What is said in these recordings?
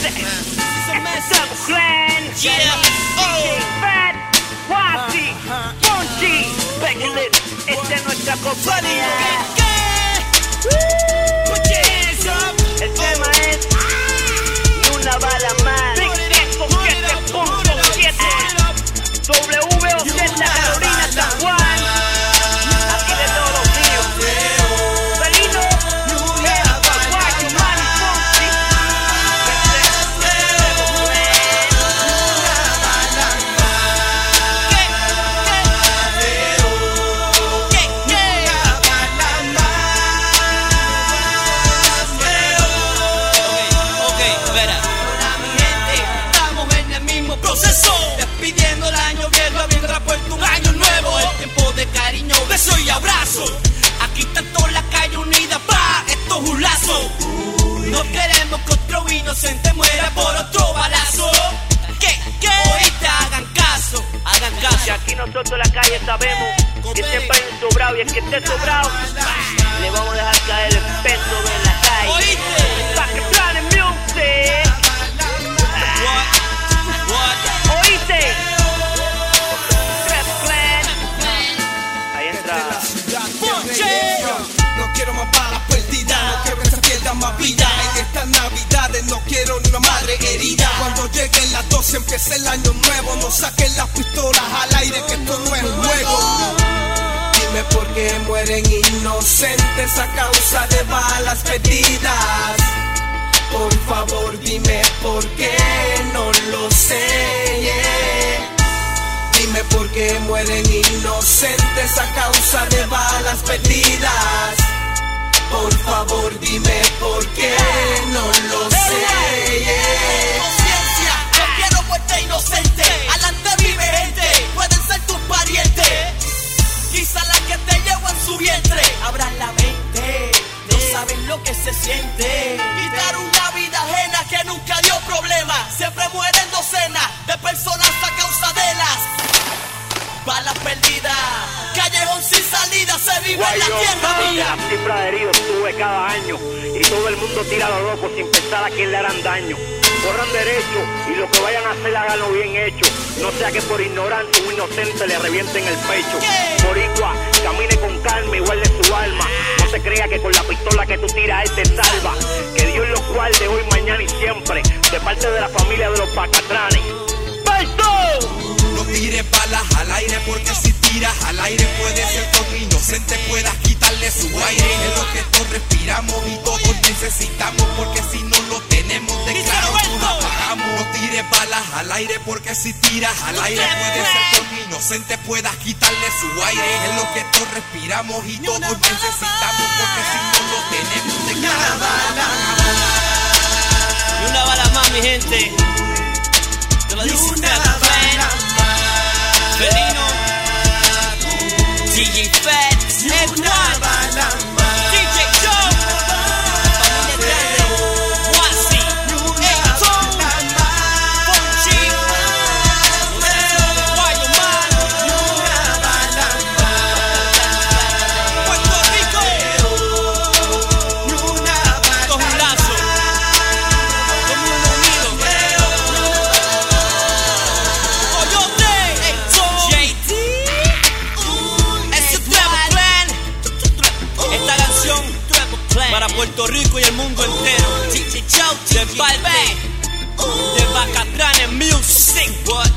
Clan, Yeah. DJ Fat, Wasi, Funky, Beckless, esta es nuestra compañía. El tema es Ni una bala más. Big X con 7.7 WOZ Carolina San Juan. Aquí de todos los míos. Felino, Guayo, Manny, Fonsi. Despidiendo el año viejo mientras puesto un año nuevo. Es tiempo de cariño, beso y abrazo. Aquí está toda la calle unida, pa, esto es un lazo. No queremos que otro inocente muera por otro balazo. ¿Qué? Oíste, hagan caso, hagan caso. Y aquí nosotros en la calle sabemos que siempre hay un sobrado, y el que esté sobrado le vamos a dejar caer el peso de la calle. ¿Oíste? Pa' que plane music. ¿Oíste? Trap Clan. Ahí entra. No quiero más balas perdidas, no quiero que se pierda más vida. En estas navidades no quiero ni una madre herida. Cuando lleguen las 12 empiece el año nuevo. No saquen las pistolas al aire, que esto no es un juego. Dime por qué mueren inocentes a causa de balas perdidas. Por favor dime por qué, no lo sé, yeah. Dime por qué mueren inocentes a causa de balas perdidas. Por favor dime por qué, no lo sé, yeah. Conciencia, no quiero muerte inocente. Adelante vive gente, pueden ser tus parientes. Quizá la que te llevó en su vientre. Abran la mente, no saben lo que se siente. Quitar una vida ajena que nunca dio problema. Siempre mueren docenas de personas a causa de las balas perdidas. Callejón sin salida, se vive en la tierra mía. La cifra de heridos sube cada año y todo el mundo tira los locos sin pensar a quién le harán daño. Corran derecho y lo que vayan a hacer háganlo bien hecho. No sea que por ignorante un inocente le revienten el pecho. Boricua, camine con calma y guarde su alma. No se crea que con la pistola que tú tiras él te salva. Que Dios los guarde hoy, mañana y siempre. De parte de la familia de los Pacatranes. ¡Beto! No tires balas al aire, porque si tiras al aire puede ser que un inocente puedas quitarle su aire. Es lo que todos respiramos y todos necesitamos, porque si no lo tenemos de claro nos apagamos. No tires balas al aire, porque si tiras al aire puede ser que un inocente puedas quitarle su aire. Es lo que todos respiramos y todos necesitamos, porque si no lo tenemos de claro. Y una bala más, mi gente. Te lo dice Trap Clan, Felino, DJ Fat, Edward, DJ Joe, familia grande, Wasi, Eyton, Fonchi, Guayo, Man, Puerto Rico. Esto es un lazo, todo el mundo unido. Para Puerto Rico y el mundo entero. De parte de Pacatranes Music. What?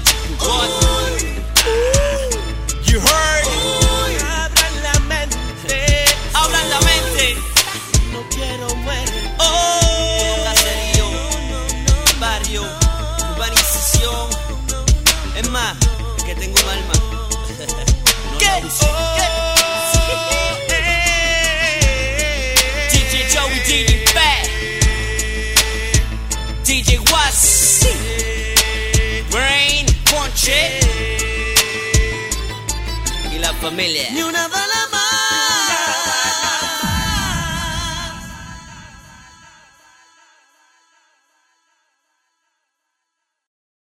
You heard? Abran la mente. Abran la mente. No quiero muerte. Oh, caserío, barrio, urbanización. Es más, es que tengo un alma. No la uso. DJ Fat, DJ Was, Brain, Ponche y la familia. Ni una bala